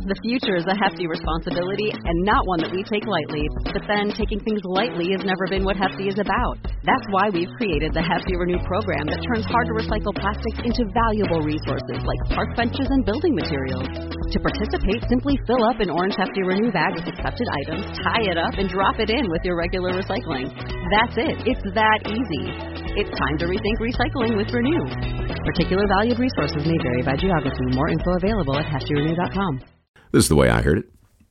The future is a hefty responsibility and not one that we take lightly. But then taking things lightly has never been what Hefty is about. That's why we've created the Hefty Renew program that turns hard-to-recycle plastics into valuable resources like park benches and building materials. To participate, simply fill up an orange Hefty Renew bag with accepted items, tie it up, and drop it in with your regular recycling. That's it. It's that easy. It's time to rethink recycling with Renew. Particular valued resources may vary by geography. More info available at heftyrenew.com. This is the way I heard it.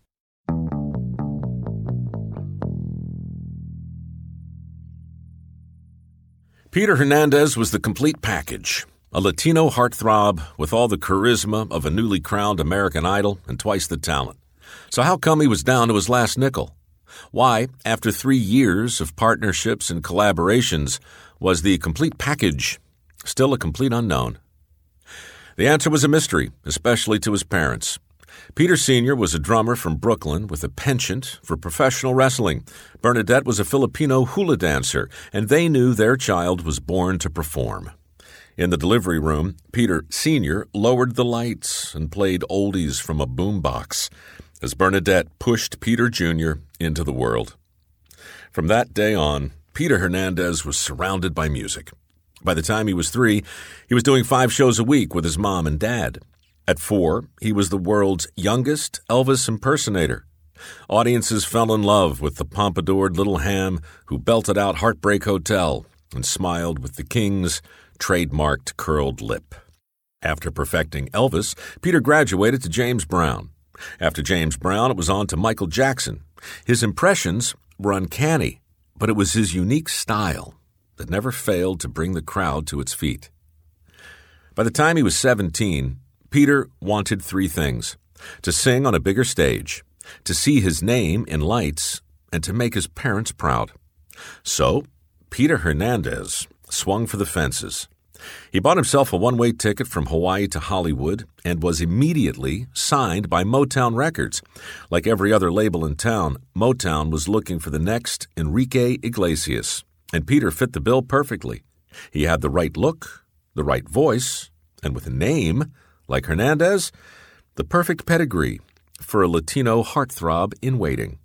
Peter Hernandez was the complete package. A Latino heartthrob with all the charisma of a newly crowned American Idol and twice the talent. So how come he was down to his last nickel? Why, after 3 years of partnerships and collaborations, was the complete package still a complete unknown? The answer was a mystery, especially to his parents. Peter Sr. was a drummer from Brooklyn with a penchant for professional wrestling. Bernadette was a Filipino hula dancer, and they knew their child was born to perform. In the delivery room, Peter Sr. lowered the lights and played oldies from a boombox as Bernadette pushed Peter Jr. into the world. From that day on, Peter Hernandez was surrounded by music. By the time he was 3, he was doing 5 shows a week with his mom and dad. At 4, he was the world's youngest Elvis impersonator. Audiences fell in love with the pompadoured little ham who belted out Heartbreak Hotel and smiled with the King's trademarked curled lip. After perfecting Elvis, Peter graduated to James Brown. After James Brown, it was on to Michael Jackson. His impressions were uncanny, but it was his unique style that never failed to bring the crowd to its feet. By the time he was 17, Peter wanted 3 things: to sing on a bigger stage, to see his name in lights, and to make his parents proud. So, Peter Hernandez swung for the fences. He bought himself a one-way ticket from Hawaii to Hollywood and was immediately signed by Motown Records. Like every other label in town, Motown was looking for the next Enrique Iglesias, and Peter fit the bill perfectly. He had the right look, the right voice, and with a name like Hernandez, the perfect pedigree for a Latino heartthrob in waiting.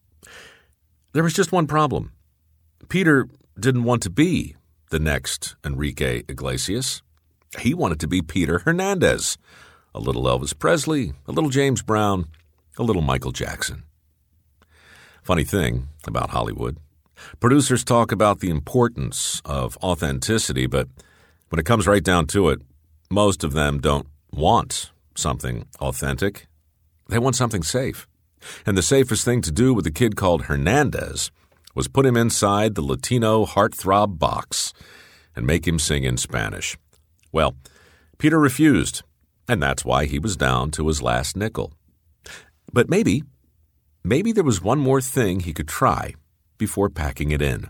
There was just one problem. Peter didn't want to be the next Enrique Iglesias. He wanted to be Peter Hernandez, a little Elvis Presley, a little James Brown, a little Michael Jackson. Funny thing about Hollywood, producers talk about the importance of authenticity, but when it comes right down to it, most of them don't want something authentic. They want something safe. And the safest thing to do with a kid called Hernandez was put him inside the Latino heartthrob box and make him sing in Spanish. Well, Peter refused, and that's why he was down to his last nickel. But maybe there was one more thing he could try before packing it in.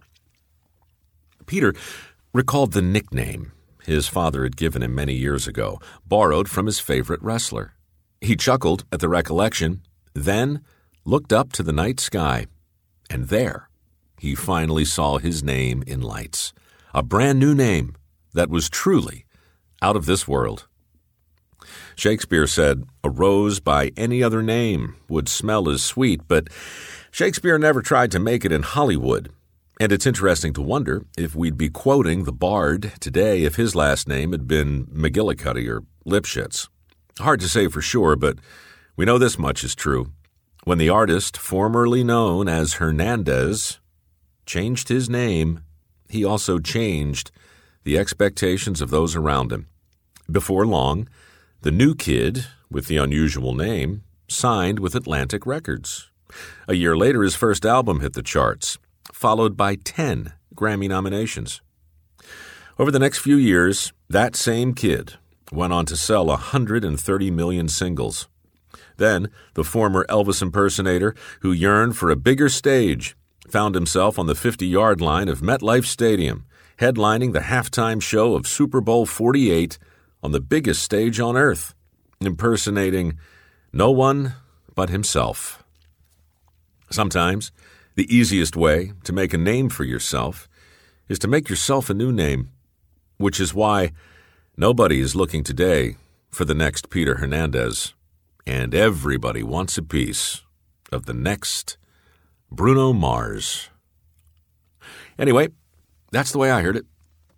Peter recalled the nickname his father had given him many years ago, borrowed from his favorite wrestler. He chuckled at the recollection, then looked up to the night sky, and there he finally saw his name in lights, a brand new name that was truly out of this world. Shakespeare said, "A rose by any other name would smell as sweet," but Shakespeare never tried to make it in Hollywood. And it's interesting to wonder if we'd be quoting the Bard today if his last name had been McGillicuddy or Lipschitz. Hard to say for sure, but we know this much is true. When the artist, formerly known as Hernandez, changed his name, he also changed the expectations of those around him. Before long, the new kid with the unusual name signed with Atlantic Records. A year later, his first album hit the charts, followed by 10 Grammy nominations. Over the next few years, that same kid went on to sell 130 million singles. Then, the former Elvis impersonator, who yearned for a bigger stage, found himself on the 50-yard line of MetLife Stadium, headlining the halftime show of Super Bowl 48 on the biggest stage on earth, impersonating no one but himself. Sometimes, the easiest way to make a name for yourself is to make yourself a new name, which is why nobody is looking today for the next Peter Hernandez. and everybody wants a piece of the next Bruno Mars. Anyway, that's the way I heard it.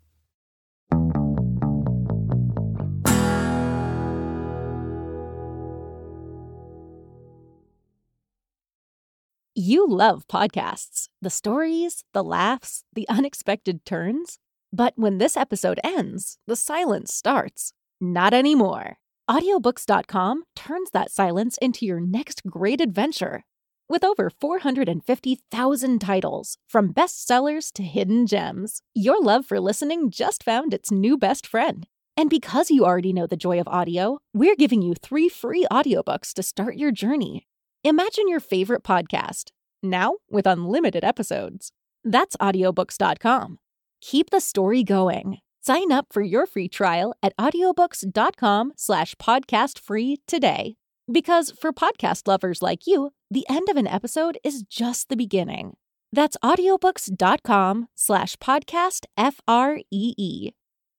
You love podcasts, the stories, the laughs, the unexpected turns. But when this episode ends, the silence starts. Not anymore. Audiobooks.com turns that silence into your next great adventure. With over 450,000 titles, from bestsellers to hidden gems, your love for listening just found its new best friend. And because you already know the joy of audio, we're giving you 3 free audiobooks to start your journey. Imagine your favorite podcast, now with unlimited episodes. That's audiobooks.com. Keep the story going. Sign up for your free trial at audiobooks.com/podcastfree today. Because for podcast lovers like you, the end of an episode is just the beginning. That's audiobooks.com/podcastfree.